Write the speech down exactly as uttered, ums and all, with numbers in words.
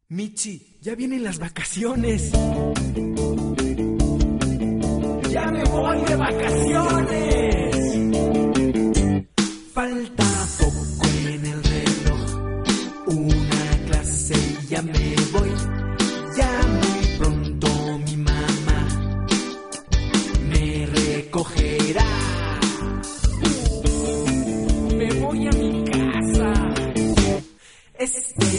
Michi, ya vienen las vacaciones. ¡Ya me voy de vacaciones! Falta poco en el reloj, una clase y ya me voy. Ya muy pronto mi mamá me recogerá. Me voy a mi casa. Es